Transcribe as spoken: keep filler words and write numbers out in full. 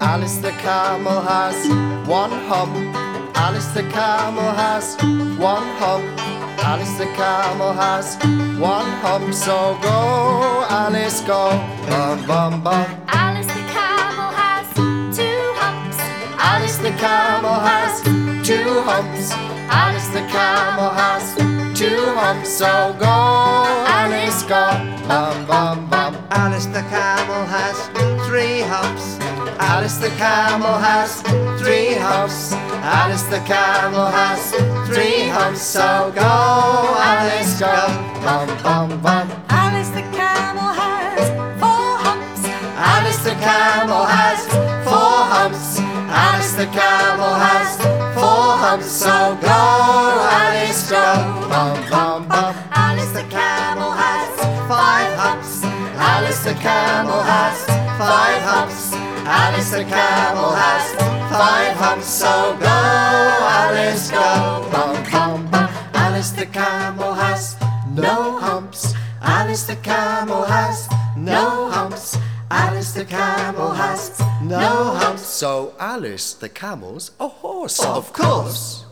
Alice the camel has one hump. Alice the camel has one hump. Alice the camel has one hump. So go, Alice, go. Bum, bum, bum. Alice the camel has two humps. Alice the camel has two humps. Alice the camel has two humps. So go, Alice, go. Bum, bum, bum. Alice the camel has three humps. Alice the camel has three humps. Alice the camel has three humps. So go, Alice, go. Bum, bum, bum. Alice the camel has four humps. Alice the camel has four humps. Alice the camel has four humps. So go, Alice, go. Bum, bum, bum. Alice the camel has five humps. Alice the camel has five humps. Alice the camel has five humps. So go, Alice, go. Bum, bum, bum. Alice the camel has no humps. Alice the camel has no humps. Alice the camel has no humps. So Alice the camel's a horse. Of course.